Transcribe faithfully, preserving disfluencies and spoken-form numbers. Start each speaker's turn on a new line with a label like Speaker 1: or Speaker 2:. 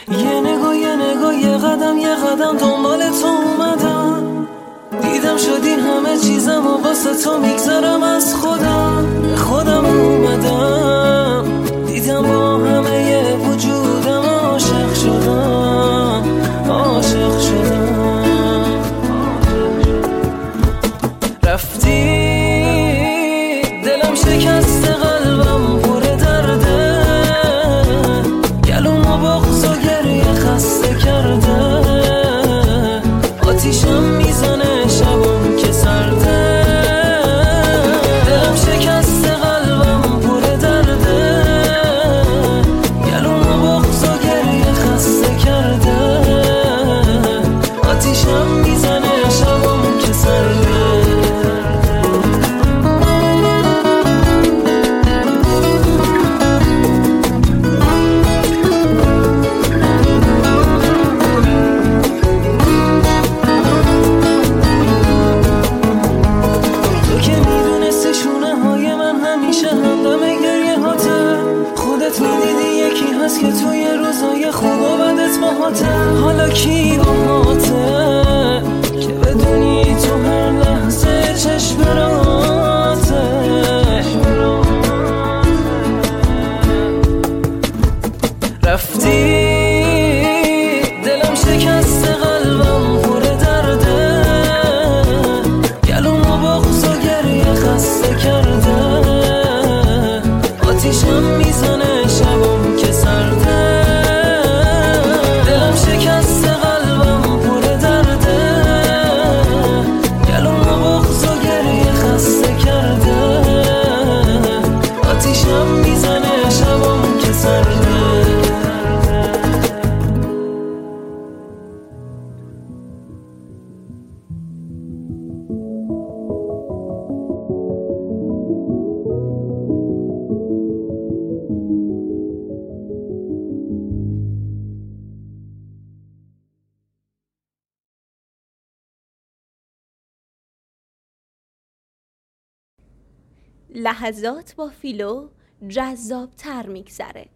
Speaker 1: یه نگاه یه نگاه یه قدم یه قدم دنبال تو اومدم، دیدم شدی همه چیزم و واسه تو میگذرم از خودم. خودم اومدم دیدم با همه یه وجودم عاشق شدم، عاشق شدم. رفتی دلم شکست قلبم پر درده، گلومو بغض و گریه خسته کرده، آتیشم میزنه شبم که سرده. دلم شکست قلبم پر درده، گلومو بغض و گریه خسته کرده، آتیشم میزنه شبم که سرده. که توی روزای خوب و بدت باهاته، حالا کی باهاته که بدونی تو هر لحظه چشم راته. رفتی دلم شکست قلبم پر درده، گلومو بغض و گریه خسته کرده، آتیشم میزنه شبم که سرده. دلم شکست قلبم پر درده، گلومو بغض و گریه خسته کرده، آتیشم میزنه شبم که سرده.
Speaker 2: لحظات با فیلو جذاب تر میگذره.